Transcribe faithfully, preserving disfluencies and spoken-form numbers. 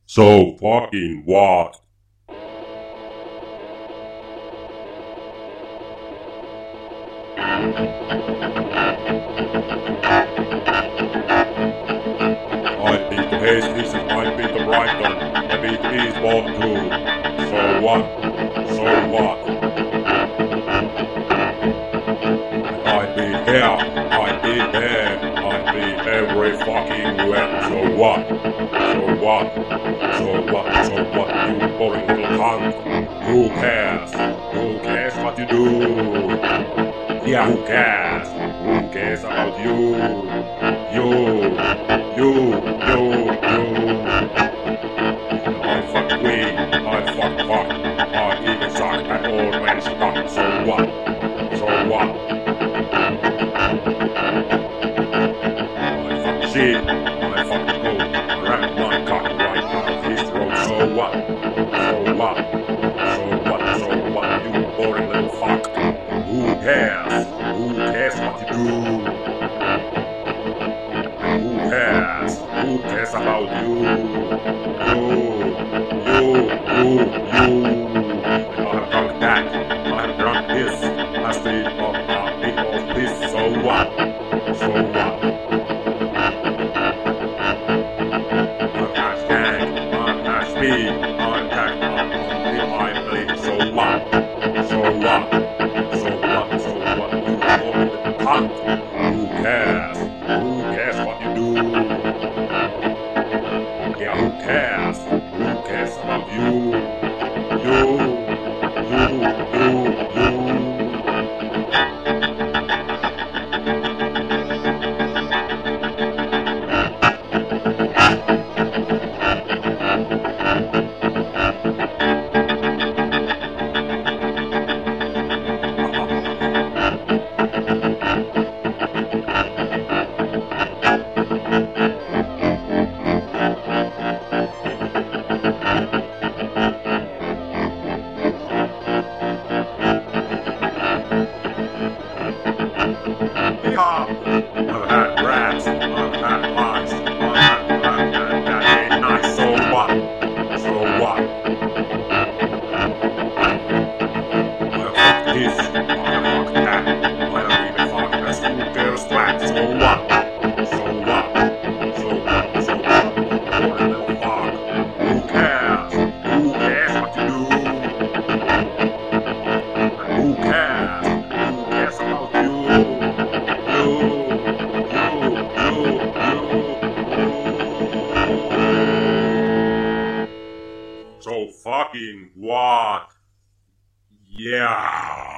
So fucking what? I beat the bass, this is I beat the Brighton, I beat the East Ball too. So what? So what? I beat here, I beat there, I beat every fucking where. So what? So what? So what? So what? You boring little cunt. Who cares? Who cares what you do? Yeah, who cares? Who cares about you? You, you, you, you. I fuck weed, I fuck fuck, I even suck at old man's cock. So what? So what? I fuck shit, I fuck gold, I wrap my cock right on his throat. So what? So what? So what? So what? You boring little fuck. Who cares? Who cares what you do? Who cares? Who cares about you? You, you, you, you. I have drunk that. I have drunk this. I stayed up a bit of this. So what? So what? I'm Ash Gang. I'm Ash B. I'm Ash B. I play. So what? So what? So what? So what? You boring little cunt. Who cares? Who cares what you do? Yeah, who cares? Who cares about you? You, you, you, you. I've had rats, I've had lies, I've had that, that, that ain't nice. So what? So what? I fuck this, I fuck that, I even fuck a scooter splat. So what? So what? So what? So what? Boring little fuck. Who cares? Who cares what you do? Who cares? Who cares about you? So fucking what? Yeah.